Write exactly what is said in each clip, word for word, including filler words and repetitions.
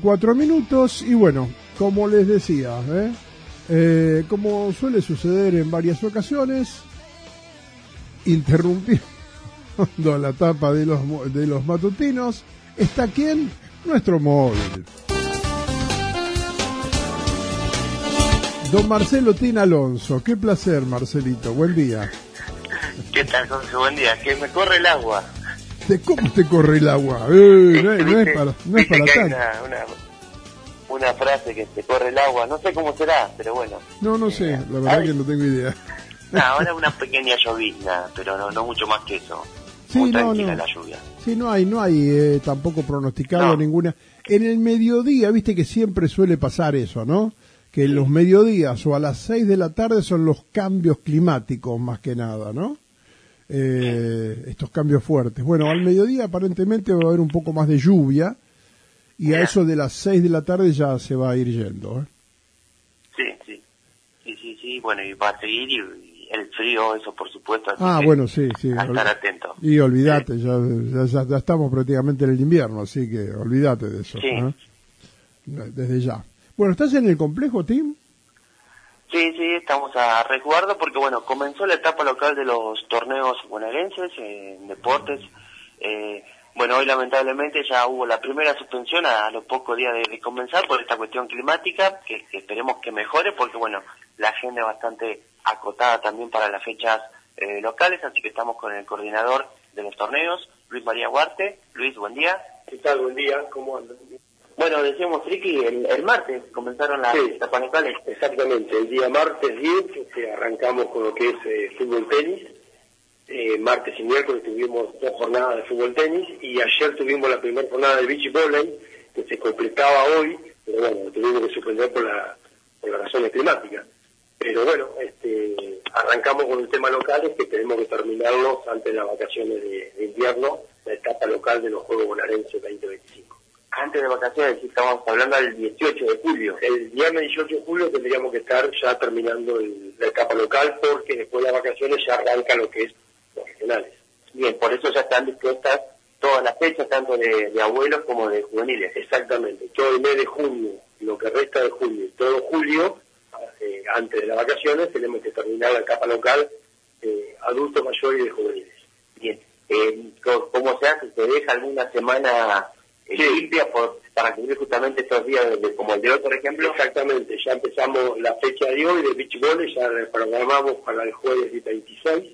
cuatro minutos y bueno, como les decía, ¿eh? Eh, como suele suceder en varias ocasiones, interrumpiendo la tapa de los, de los matutinos, ¿está quién? Nuestro móvil. Don Marcelo Tin Alonso, qué placer, Marcelito, buen día. ¿Qué tal, Jorge? Buen día. Que me corre el agua. ¿De cómo te corre el agua? Eh, no, es, no es para, no es para tanto. Una, una, una frase que te corre el agua, no sé cómo será, pero bueno. No, no sé, la verdad Ay. que no tengo idea. No, ahora una pequeña llovizna, pero no, no mucho más que eso. Sí, Muy no, tranquila no. la lluvia. Sí, no hay, no hay eh, tampoco pronosticado no. ninguna. En el mediodía, viste que siempre suele pasar eso, ¿no? Que en los mediodías o a las seis de la tarde son los cambios climáticos más que nada, ¿no? Eh, estos cambios fuertes. Bueno, al mediodía aparentemente va a haber un poco más de lluvia y Mira. a eso de las seis de la tarde ya se va a ir yendo, ¿eh? Sí, sí, sí, sí, sí, bueno, y va a seguir y, y el frío, eso por supuesto. Así ah, que bueno, sí, sí. A estar atento. Y olvídate, sí. ya, ya, ya estamos prácticamente en el invierno, así que olvídate de eso, sí. ¿eh? Desde ya. Bueno, ¿estás en el complejo, Tim? Sí, sí, estamos a resguardo porque, bueno, comenzó la etapa local de los torneos bonaerenses en deportes. Eh, bueno, hoy lamentablemente ya hubo la primera suspensión a, a los pocos días de, de comenzar por esta cuestión climática, que, que esperemos que mejore porque, bueno, la agenda es bastante acotada también para las fechas eh, locales, así que estamos con el coordinador de los torneos, Luis María Huarte. Luis, buen día. ¿Qué tal? Buen día, ¿cómo andan? Bueno, decíamos, Ricky, el, el martes comenzaron las sí, etapas locales. Exactamente, el día martes diez que arrancamos con lo que es eh, fútbol tenis. Eh, martes y miércoles tuvimos dos jornadas de fútbol tenis y ayer tuvimos la primera jornada de beach volley que se completaba hoy, pero bueno, tuvimos que suspender por, la, por las razones climáticas. Pero bueno, este, arrancamos con el tema locales que tenemos que terminarlos antes de las vacaciones de, de invierno, la etapa local de los Juegos Bonaerenses veinte veinticinco. Antes de vacaciones, sí, estamos hablando del dieciocho de julio. El viernes dieciocho de julio tendríamos que estar ya terminando el, la etapa local porque después de las vacaciones ya arranca lo que es los regionales. Bien, por eso ya están dispuestas todas las fechas, tanto de, de abuelos como de juveniles. Exactamente, todo el mes de junio, lo que resta de junio y todo julio, eh, antes de las vacaciones, tenemos que terminar la etapa local eh, adultos mayores y de juveniles. Bien, eh, ¿cómo se hace? ¿Se deja alguna semana sí. limpia por, para cubrir justamente estos días de, de, como el de hoy, por ejemplo? Exactamente, ya empezamos la fecha de hoy de beach volley, ya la programamos para el jueves veintiséis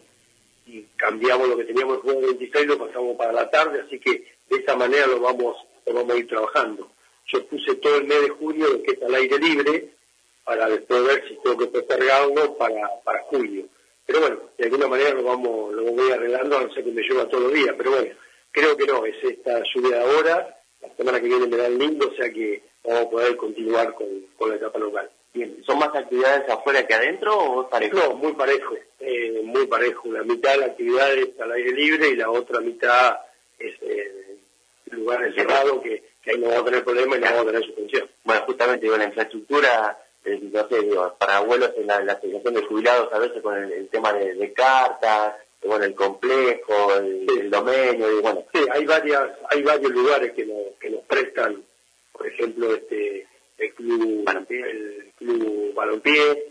y cambiamos lo que teníamos el jueves veintiséis, lo pasamos para la tarde, así que de esa manera lo vamos, lo vamos a ir trabajando. Yo puse todo el mes de junio lo que es al aire libre para después ver si tengo que postergarlo para, para julio. Pero bueno, de alguna manera lo vamos, lo voy arreglando, a no ser que me llueva todos los días, pero bueno, creo que no, es esta lluvia de ahora, la semana que viene me da el lindo, o sea que vamos a poder continuar con, con la etapa local. Bien, ¿son más actividades afuera que adentro o es parejo? No, muy parejo, eh, muy parejo. La mitad de la actividad es al aire libre y la otra mitad es eh, lugares cerrados que, que ahí no vamos a tener problema y no vamos a tener suspensión. Bueno, justamente digo, la infraestructura, eh, no sé, digo, para abuelos en la, la asociación de jubilados a veces con el, el tema de, de cartas, bueno, el complejo, el, sí. el domenio, y bueno. Sí, hay varias, hay varios lugares que nos, que nos prestan, por ejemplo, este, el club balompié, el club balompié,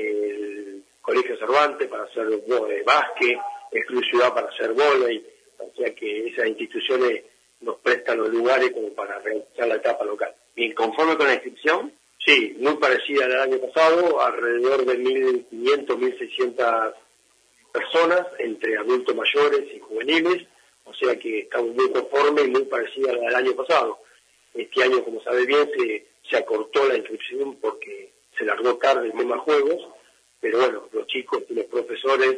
el Colegio Cervantes para hacer eh, básquet, el Club Ciudad para hacer vóley, o sea que esas instituciones nos prestan los lugares como para realizar la etapa local. ¿Y conforme con la inscripción? Sí, muy parecida al año pasado, alrededor de mil quinientas, mil seiscientas personas, entre adultos mayores y juveniles, o sea que estamos muy conformes y muy parecida al año pasado. Este año, como sabe bien, se, se acortó la inscripción porque se largó tarde el tema juegos, pero bueno, los chicos y los profesores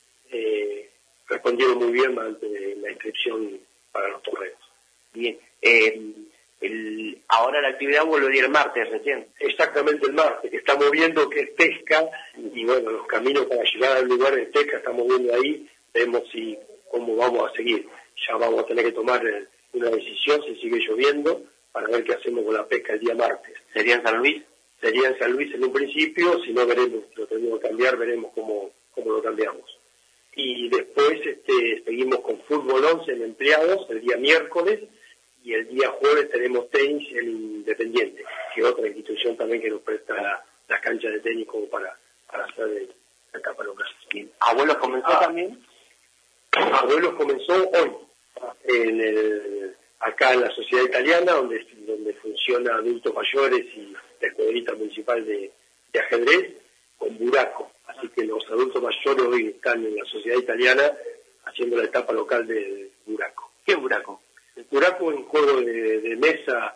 eh, respondieron muy bien ante la inscripción para los torneos. Bien, eh, el, ahora la actividad vuelve el martes recién. Exactamente el martes, que estamos viendo que es pesca, y bueno, los caminos para llegar al lugar de pesca estamos viendo ahí, vemos si cómo vamos a seguir. Ya vamos a tener que tomar eh, una decisión si sigue lloviendo, para ver qué hacemos con la pesca el día martes. ¿Sería en San Luis? Sería en San Luis en un principio, si no veremos, lo tenemos que cambiar, veremos cómo, cómo lo cambiamos. Y después este, seguimos con fútbol once en empleados el día miércoles, y el día jueves tenemos tenis en Independiente, que es otra institución también que nos presta la, la cancha de tenis como para, para hacer el, la etapa local. ¿Abuelos comenzó ah, también? Abuelos comenzó hoy, en el, acá en la Sociedad Italiana, donde, donde funciona adultos mayores y la escuelita municipal de, de ajedrez, con Buraco. Así que los adultos mayores hoy están en la Sociedad Italiana haciendo la etapa local de Buraco. ¿Qué es Buraco? El Buraco es un juego de, de mesa,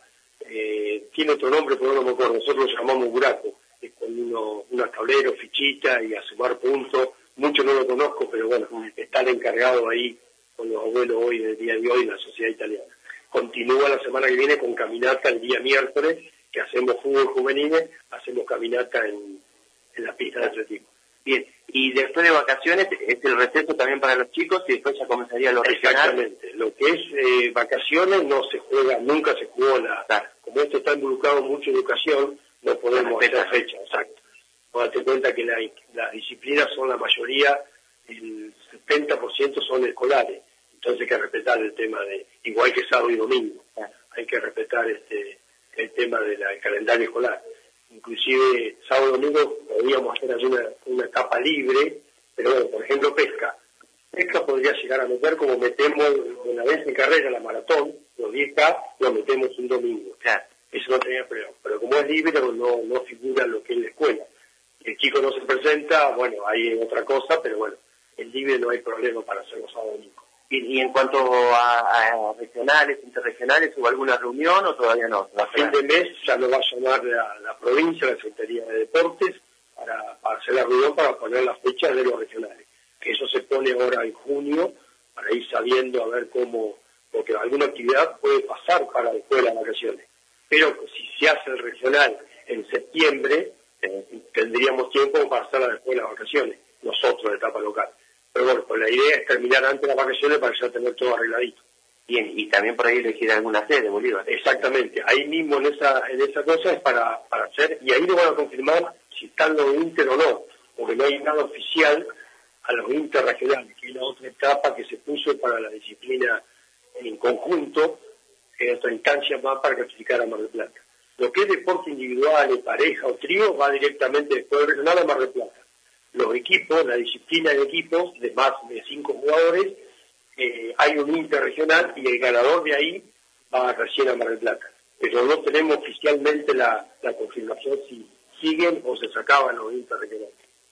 eh, tiene otro nombre, pero no me acuerdo. Nosotros lo llamamos Buraco. Es con uno, unos tableros, fichitas y a sumar puntos. Mucho no lo conozco, pero bueno, están encargados ahí con los abuelos hoy, del día de hoy, en la Sociedad Italiana. Continúa la semana que viene con caminata el día miércoles, que hacemos fútbol juveniles, hacemos caminata en, en la pista de atletismo. Bien, y después de vacaciones es el receso también para los chicos y después ya comenzaría lo regional. Exactamente, lo que es eh, vacaciones no se juega, nunca se jugó la... Claro. Como esto está involucrado mucho en educación, no podemos hacer fecha, exacto. Date cuenta que la, las disciplinas son la mayoría, el setenta por ciento son escolares, entonces hay que respetar el tema de, igual que sábado y domingo, claro. Hay que respetar este el tema del calendario escolar. Inclusive sábado y domingo podríamos hacer una, una etapa libre, pero bueno, por ejemplo pesca. Pesca podría llegar a meter como metemos una vez en carrera la maratón, los diez K, lo metemos un domingo. Claro. Eso no tenía problema. Pero como es libre, no, no figura lo que es la escuela. El chico no se presenta, bueno, hay otra cosa, pero bueno, el libre no hay problema para hacerlo sábado y domingo. ¿Y, y en cuanto a, a regionales, interregionales, hubo alguna reunión o todavía no? A fin de mes ya nos va a llamar la, la provincia, la Secretaría de Deportes, para, para hacer la reunión para poner las fechas de los regionales. Que eso se pone ahora en junio, para ir sabiendo a ver cómo, porque alguna actividad puede pasar para después de las vacaciones. Pero si se hace el regional en septiembre, eh, tendríamos tiempo para hacerla después de las vacaciones, nosotros de etapa local. Pero bueno, pues la idea es terminar antes de las vacaciones para ya tener todo arregladito. Bien, y también por ahí elegir alguna sede, Bolívar. Exactamente, ahí mismo en esa en esa cosa es para, para hacer, y ahí lo van a confirmar si están los inter o no, porque no hay nada oficial a los interregionales, que es la otra etapa que se puso para la disciplina en conjunto, en otra instancia más para clasificar a Mar del Plata. Lo que es deporte individual, pareja o trío, va directamente después del regional a Mar del Plata. Los equipos, la disciplina de equipos de más de cinco jugadores, eh, hay un interregional y el ganador de ahí va recién a Mar del Plata. Pero no tenemos oficialmente la, la confirmación si siguen o se sacaban los interregionales.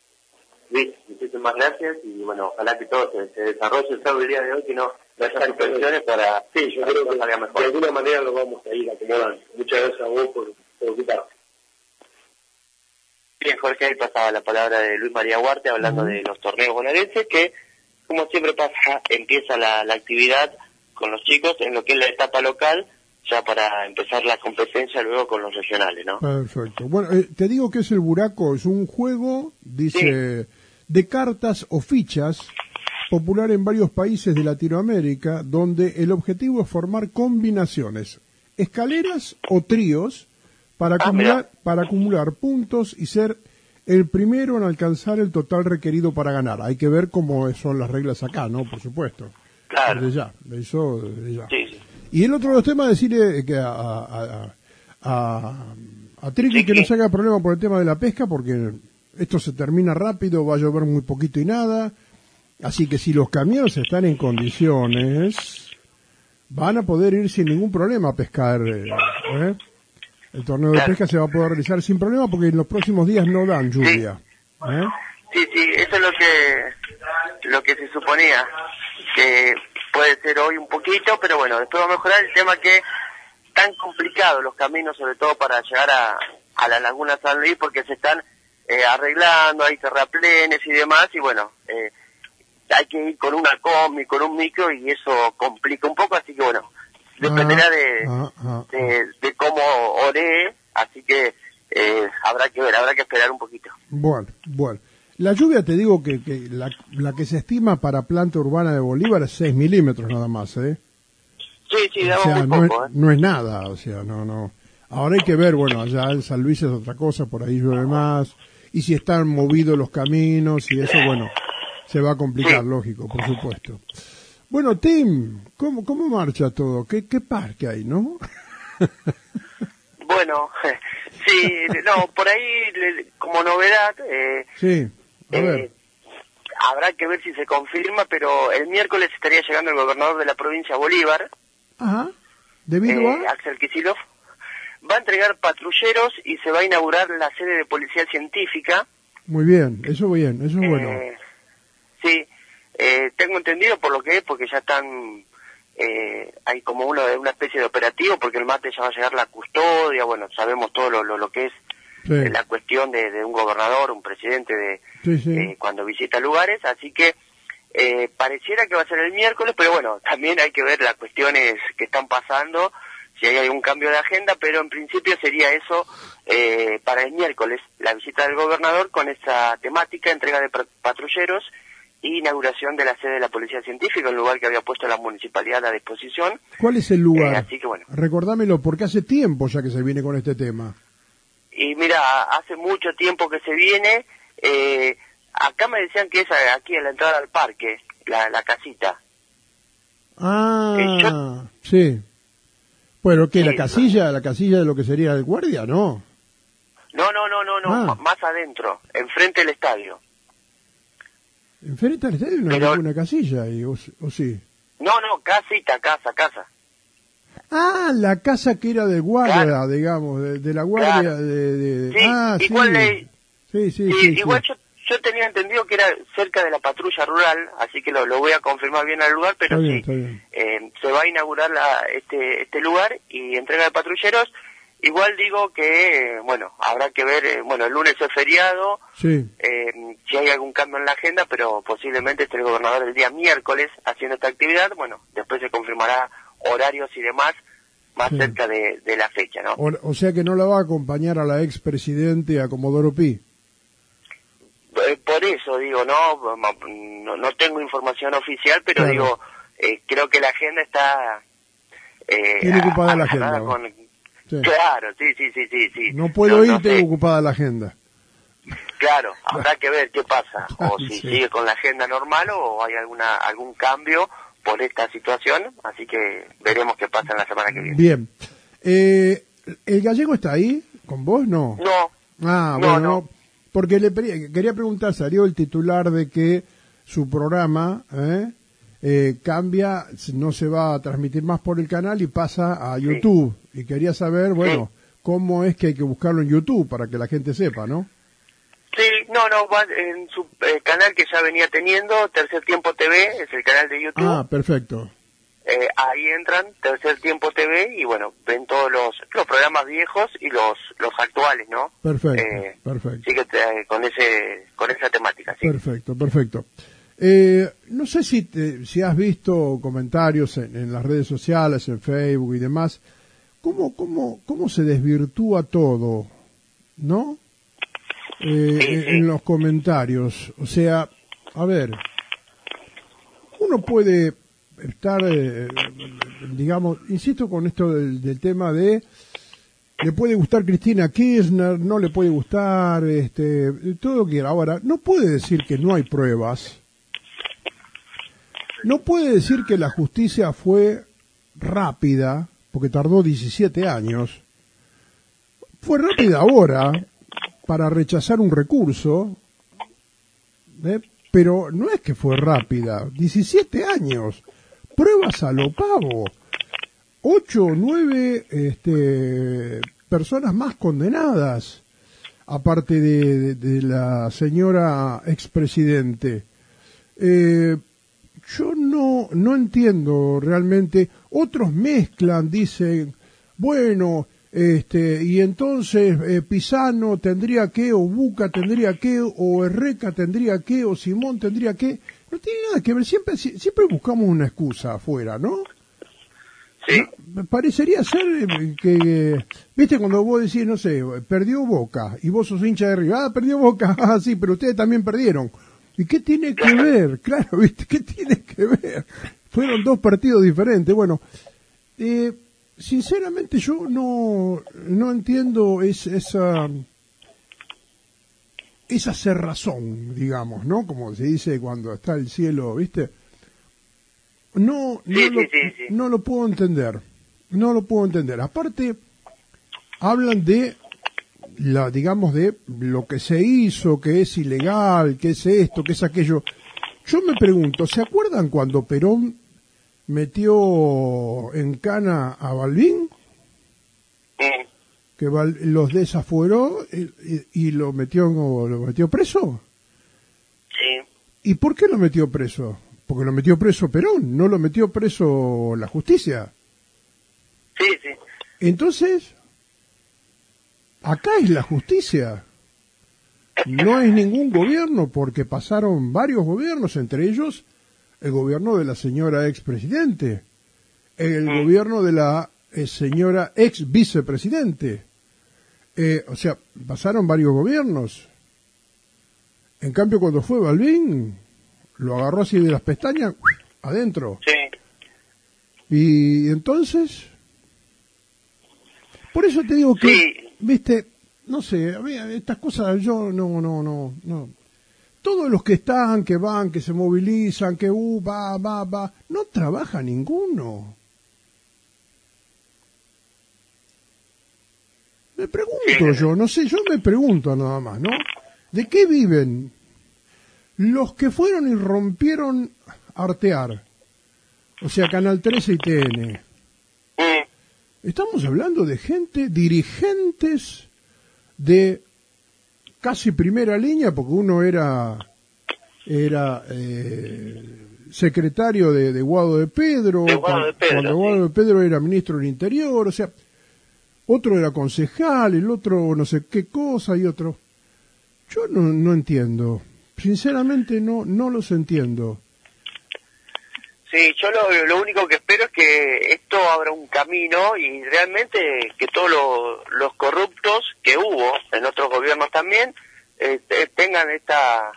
Luis, muchísimas gracias y bueno, ojalá que todo se, se desarrolle el sábado del día de hoy, que no haya suspensiones para, sí, yo para creo que salga mejor. De alguna manera lo vamos a ir acomodando. Muchas gracias a vos por, por ocuparte. Bien, Jorge, ahí pasaba la palabra de Luis María Huarte hablando uh-huh. de los torneos bonaerenses, que como siempre pasa, empieza la, la actividad con los chicos en lo que es la etapa local, ya para empezar la competencia luego con los regionales, ¿no? Perfecto. Bueno, eh, te digo que es el Buraco, es un juego, dice, sí. de cartas o fichas, popular en varios países de Latinoamérica, donde el objetivo es formar combinaciones, escaleras o tríos, para acumular, ah, para acumular puntos y ser el primero en alcanzar el total requerido para ganar. Hay que ver cómo son las reglas acá, ¿no? Por supuesto. Claro. Desde ya, eso desde ya. Sí, sí. Y el otro de los temas, decirle que a, a, a, a, a Triqui sí, que no se haga problema por el tema de la pesca, porque esto se termina rápido, va a llover muy poquito y nada. Así que si los camiones están en condiciones, van a poder ir sin ningún problema a pescar, ¿eh? El torneo de pesca se va a poder realizar sin problema porque en los próximos días no dan lluvia. Sí, ¿eh? sí, sí, eso es lo que lo que se suponía, que puede ser hoy un poquito, pero bueno, después va a mejorar el tema que tan complicado los caminos, sobre todo para llegar a, a la Laguna San Luis, porque se están eh, arreglando, hay terraplenes y demás, y bueno, eh, hay que ir con una combi, con un micro, y eso complica un poco, así que bueno, dependerá de, ah, ah, ah, de, de cómo ore, así que eh, habrá que ver, habrá que esperar un poquito. Bueno, bueno. La lluvia, te digo que, que la, la que se estima para planta urbana de Bolívar es seis milímetros nada más, ¿eh? Sí, sí, o sea, muy no, poco, es, ¿eh? no es nada, o sea, no, no. Ahora hay que ver, bueno, allá en San Luis es otra cosa, por ahí llueve más, y si están movidos los caminos y eso, bueno, se va a complicar, sí. Lógico, por supuesto. Bueno, Tim, ¿cómo, cómo marcha todo? ¿Qué, qué parque hay, no? Bueno, sí, no, por ahí como novedad, eh, sí, a ver. eh, habrá que ver si se confirma, pero el miércoles estaría llegando el gobernador de la provincia Bolívar, Ajá, debido eh, a... Axel Kicillof, va a entregar patrulleros y se va a inaugurar la sede de policía científica. Muy bien, eso bien, eso es eh, bueno. Sí, eh, tengo entendido por lo que es, porque ya están, eh, hay como una, una especie de operativo, porque el martes ya va a llegar la custodia, bueno, sabemos todo lo, lo, lo que es Sí. eh, la cuestión de, de un gobernador, un presidente de Sí, sí. eh, cuando visita lugares, así que eh, pareciera que va a ser el miércoles, pero bueno, también hay que ver las cuestiones que están pasando, si hay algún cambio de agenda, pero en principio sería eso eh, para el miércoles, la visita del gobernador con esa temática, entrega de patrulleros e inauguración de la sede de la Policía Científica, un lugar que había puesto la municipalidad a disposición. ¿Cuál es el lugar? Eh, así que bueno. Recordámelo, porque hace tiempo ya que se viene con este tema. Y mira, hace mucho tiempo que se viene, eh, acá me decían que es aquí en la entrada al parque, la, la casita. Ah, Eh, yo- sí. Bueno, ¿qué? Sí, ¿La casilla? ¿La casilla de lo que sería el guardia? No. No, no, no, no, no, Ah. m- más adentro, enfrente del estadio. Enfrente al estadio no hay Pero- ninguna casilla, y, o, o sí. No, no, casita, casa, casa. Ah, la casa que era del guardia, Claro. digamos, de, de la guardia Claro. de... de- Sí, ah, igual sí. le- Sí, sí, Sí, sí. igual sí. yo, yo tenía entendido que era cerca de la patrulla rural, así que lo, lo voy a confirmar bien al lugar, pero Está bien, sí, está bien. eh, se va a inaugurar la, este, este lugar y entrega de patrulleros. Igual digo que, eh, bueno, habrá que ver, eh, bueno, el lunes es feriado, Sí, eh, si hay algún cambio en la agenda, pero posiblemente esté el gobernador el día miércoles haciendo esta actividad. Bueno, después se confirmará horarios y demás más Sí. cerca de, de la fecha, ¿no? o, o sea que no la va a acompañar a la expresidente, a Comodoro Pi. Eh, Por eso digo, no, no, no tengo información oficial, pero Claro. digo, eh, creo que la agenda está... Eh, Tiene ocupada la afanada agenda, con- Sí. Claro, sí, sí, sí, sí, sí. No puedo ir, no sé. tengo ocupada la agenda. Claro, habrá que ver qué pasa, o si Sí. sigue con la agenda normal o hay alguna algún cambio por esta situación, así que veremos qué pasa en la semana que viene. Bien. Eh, ¿El gallego está ahí? ¿Con vos? No. No, Ah, No, bueno, no. porque le pre- quería preguntar, salió el titular de que su programa ¿eh? Eh, cambia, no se va a transmitir más por el canal y pasa a YouTube. Y quería saber, bueno, cómo es que hay que buscarlo en YouTube para que la gente sepa, ¿no? sí, no, no, va en su eh, canal que ya venía teniendo, Tercer Tiempo T V, es el canal de YouTube. Ah, perfecto. Eh, ahí entran, Tercer Tiempo T V, y bueno, ven todos los, los programas viejos y los los actuales, ¿no? Perfecto, Eh, perfecto. Sí que te- con ese con esa temática, sí. Perfecto, perfecto. Eh, no sé si, te- si has visto comentarios en, en las redes sociales, en Facebook y demás. ¿Cómo, cómo, cómo se desvirtúa todo, no? Eh, Sí, en- sí. en los comentarios. O sea, a ver, uno puede estar, eh, digamos, insisto con esto del, del tema de, le puede gustar Cristina Kirchner, no le puede gustar, este, todo lo que quiera. Ahora, no puede decir que no hay pruebas. No puede decir que la justicia fue rápida, porque tardó diecisiete años. Fue rápida ahora para rechazar un recurso, ¿eh? Pero no es que fue rápida. diecisiete años. Pruebas a lo pavo. Ocho o nueve este, personas más condenadas, aparte de, de, de la señora expresidente. Eh, yo no, no entiendo realmente. Otros mezclan, dicen, bueno, este, y entonces eh, Pisano tendría que, o Buca tendría que, o Erreca tendría que, o Simón tendría que. No tiene nada que ver. Siempre, siempre buscamos una excusa afuera, ¿no? Sí. No, parecería ser eh, que, viste, cuando vos decís, no sé, perdió Boca, y vos sos hincha de River, ah, perdió Boca, ah, sí, pero ustedes también perdieron. ¿Y qué tiene que ver? Claro, viste, ¿qué tiene que ver? Fueron dos partidos diferentes. Bueno, eh, sinceramente yo no, no entiendo es, esa, esa cerrazón, digamos, ¿no? Como se dice cuando está el cielo, viste. no, no, sí, lo, sí, sí, sí. no lo puedo entender. No lo puedo entender. Aparte, hablan de la, digamos, de lo que se hizo, que es ilegal, que es esto, que es aquello. Yo me pregunto, ¿se acuerdan cuando Perón metió en cana a Balbín? Mm. Que Val, los desafueró y, y, y lo metió lo metió preso. Sí. ¿Y por qué lo metió preso? Porque lo metió preso Perón, no lo metió preso la justicia. Sí, sí. Entonces, acá es la justicia. No es ningún gobierno, porque pasaron varios gobiernos, entre ellos el gobierno de la señora expresidente, el Mm. gobierno de la eh, señora ex vicepresidente. Eh, o sea, pasaron varios gobiernos. En cambio, cuando fue Balbín, lo agarró así de las pestañas, adentro. Sí. Y entonces, por eso te digo que, Sí. viste, no sé, a mí estas cosas yo no, no, no, no. Todos los que están, que van, que se movilizan, que uh, va, va, va, no trabaja ninguno. Me pregunto Sí. yo, no sé, yo me pregunto nada más, ¿no? ¿De qué viven los que fueron y rompieron Artear? O sea, Canal trece y T N. Mm. Estamos hablando de gente, dirigentes de casi primera línea, porque uno era era eh, secretario de, de Guado de Pedro, De Guado de Pedro, cuando sí. Guado de Pedro era ministro del Interior, o sea, otro era concejal, el otro no sé qué cosa y otro. Yo no, no entiendo, sinceramente no, no los entiendo. Sí, yo lo, lo único que espero es que esto abra un camino y realmente que todos los, los corruptos que hubo en otros gobiernos también eh, tengan esta,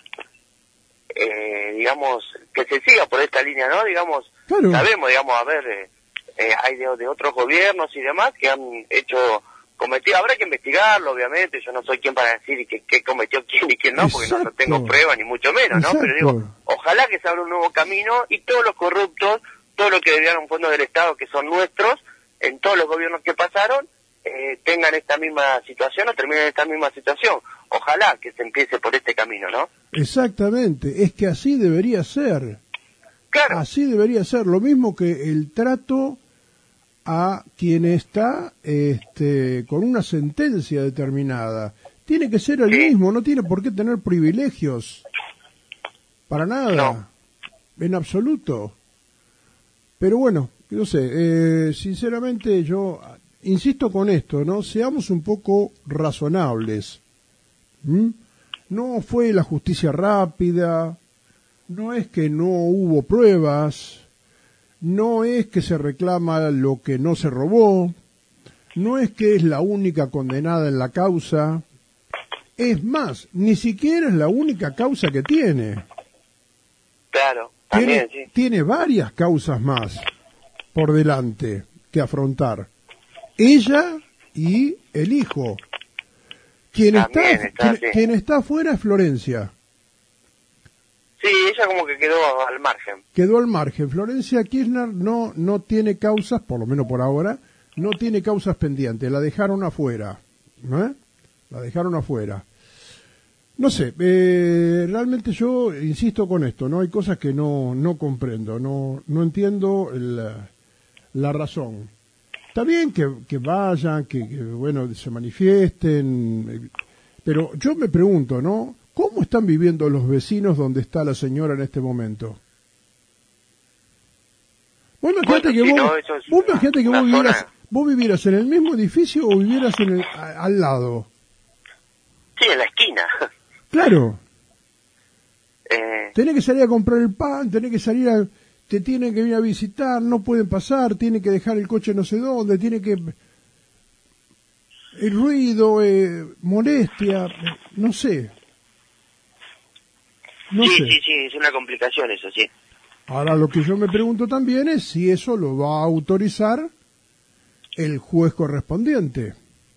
eh, digamos, que se siga por esta línea, ¿no? Digamos, Claro. sabemos, digamos, a ver, eh, eh, hay de, de otros gobiernos y demás que han hecho, cometido, habrá que investigarlo, obviamente, yo no soy quien para decir qué, qué cometió quién y quién no, porque no, no tengo Exacto. pruebas ni mucho menos, ¿no? Exacto. Pero digo, ojalá que se abra un nuevo camino y todos los corruptos, todos los que debían fondos del Estado que son nuestros, en todos los gobiernos que pasaron, eh, tengan esta misma situación o terminen esta misma situación. Ojalá que se empiece por este camino, ¿no? Exactamente, es que así debería ser. Claro. Así debería ser, lo mismo que el trato a quien está este, con una sentencia determinada. Tiene que ser el Sí. mismo, no tiene por qué tener privilegios. Para nada, No. en absoluto. Pero bueno, no sé, eh, sinceramente yo insisto con esto, ¿no? Seamos un poco razonables. ¿Mm? No fue la justicia rápida, no es que no hubo pruebas, no es que se reclama lo que no se robó, no es que es la única condenada en la causa, es más, ni siquiera es la única causa que tiene. Claro, Tiene, también, sí. tiene varias causas más por delante que afrontar. Ella y el hijo. Quien está, También está, quien, sí. quien está afuera es Florencia. Sí, ella como que quedó al margen. Quedó al margen. Florencia Kirchner no, no tiene causas, por lo menos por ahora, no tiene causas pendientes. La dejaron afuera. ¿Eh? La dejaron afuera. No sé, eh, realmente yo insisto con esto, ¿no? Hay cosas que no, no comprendo, no, no entiendo la, la razón. Está bien que, que vayan, que, que, bueno, se manifiesten, pero yo me pregunto, ¿no? ¿Cómo están viviendo los vecinos donde está la señora en este momento? Vos imagínate Bueno, que sí, vos, no, eso es vos, imagínate que una vos vivieras, zona- vos vivieras en el mismo edificio o vivieras en el, a- al lado. Sí, en la esquina. Claro. Eh, Tenés que salir a comprar el pan, tenés que salir a... Te tienen que venir a visitar, no pueden pasar, tienen que dejar el coche no sé dónde, tiene que... El ruido, eh, molestia, eh, no sé. No sí, sé. sí, sí, es una complicación eso, sí. Ahora lo que yo me pregunto también es si eso lo va a autorizar el juez correspondiente.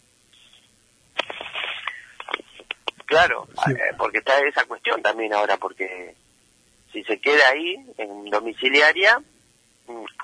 Claro, Sí. eh, porque está esa cuestión también ahora, porque si se queda ahí, en domiciliaria,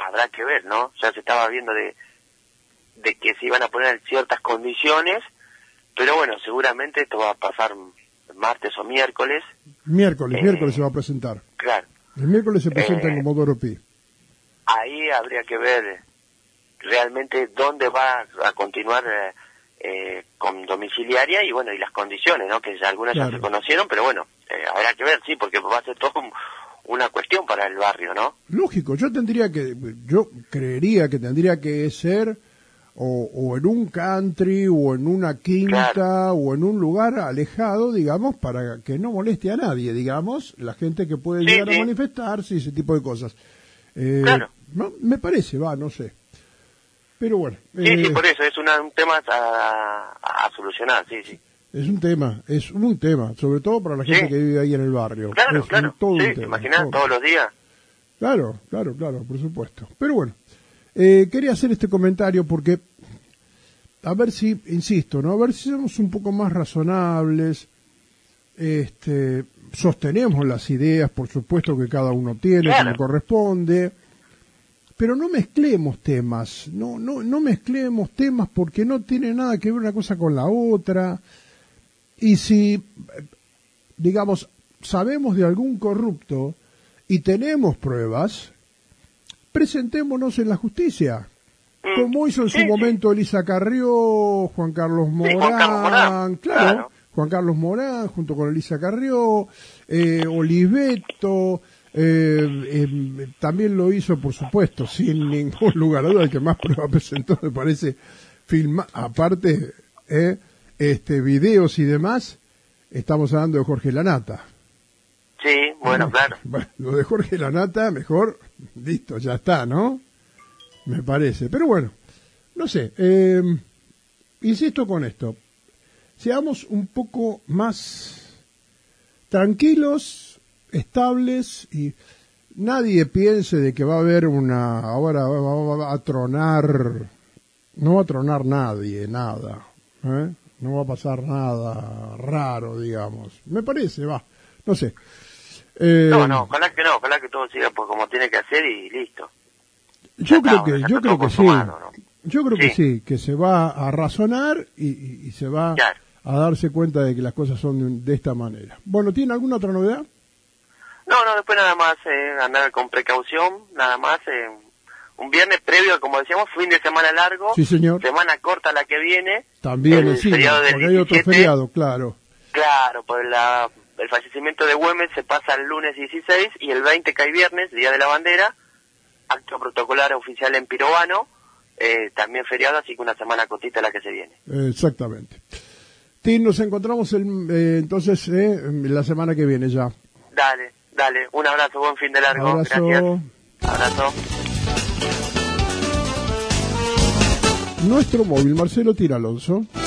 habrá que ver, ¿no? Ya se estaba viendo de, de que se iban a poner ciertas condiciones, pero bueno, seguramente esto va a pasar martes o miércoles. Miércoles, eh, miércoles se va a presentar. Claro. El miércoles se presenta eh, en Comodoro Pi. Ahí habría que ver realmente dónde va a continuar eh, eh, con domiciliaria y bueno, y las condiciones, ¿no? Que ya algunas Claro. ya se conocieron, pero bueno, eh, habrá que ver, sí, porque va a ser todo un, una cuestión para el barrio, ¿no? Lógico, yo tendría que, yo creería que tendría que ser o, o en un country o en una quinta Claro. o en un lugar alejado, digamos, para que no moleste a nadie, digamos, la gente que puede Sí, llegar sí. a manifestarse y ese tipo de cosas. Eh, Claro. no, me parece, va, no sé. Pero bueno. Sí, eh, sí, por eso, es una, un tema a, a solucionar, sí, sí. Es un tema, es un tema, sobre todo para la gente Sí. que vive ahí en el barrio. Claro, es un- claro, todo un sí, tema, imaginás, todo. todos los días. Claro, claro, claro, por supuesto. Pero bueno, eh, quería hacer este comentario porque, a ver si, insisto, ¿no? A ver si somos un poco más razonables, este, sostenemos las ideas, por supuesto, que cada uno tiene, Claro. como corresponde, pero no mezclemos temas, no, no, no mezclemos temas porque no tiene nada que ver una cosa con la otra. Y si, digamos, sabemos de algún corrupto y tenemos pruebas, presentémonos en la justicia. Mm, Como hizo en sí, su sí. momento Elisa Carrió, Juan Carlos Morán, Juan Carlos Morán, claro, claro. Juan Carlos Morán junto con Elisa Carrió, eh, Oliveto, eh, eh, también lo hizo, por supuesto, sin ningún lugar a duda, el que más pruebas presentó, me parece, filma, aparte, eh, este, videos y demás, estamos hablando de Jorge Lanata. Sí, bueno, claro. Bueno, lo de Jorge Lanata, mejor, listo, ya está, ¿no? Me parece. Pero bueno, no sé, eh, insisto con esto. Seamos un poco más tranquilos, estables y nadie piense de que va a haber una, ahora va, va a tronar, no va a tronar nadie, nada, ¿eh? No va a pasar nada raro, digamos. Me parece, va, no sé. Eh, No, no, ojalá que no, ojalá que todo siga pues como tiene que hacer y listo. Yo Ya creo está, que, ya yo está creo todo que sí. consumado, ¿no? Yo creo que Sí. sí, que se va a razonar y, y- y se va Claro. a darse cuenta de que las cosas son de, de esta manera. Bueno, ¿tiene alguna otra novedad? No, no, después nada más eh, andar con precaución, nada más. Eh, un viernes previo, como decíamos, fin de semana largo, Sí, señor. semana corta la que viene. También el encima, feriado del porque hay otro diecisiete. feriado, claro. Claro, por la, el fallecimiento de Güemes se pasa el lunes dieciséis y el veinte cae viernes, Día de la Bandera, acto protocolar oficial en Pirobano, eh, también feriado, así que una semana cortita la que se viene. Eh, exactamente. Tim, nos encontramos el, eh, entonces eh, la semana que viene ya. Dale, dale, un abrazo, buen fin de largo, Abrazo. gracias. Abrazo. Nuestro móvil, Marcelo Tira Alonso.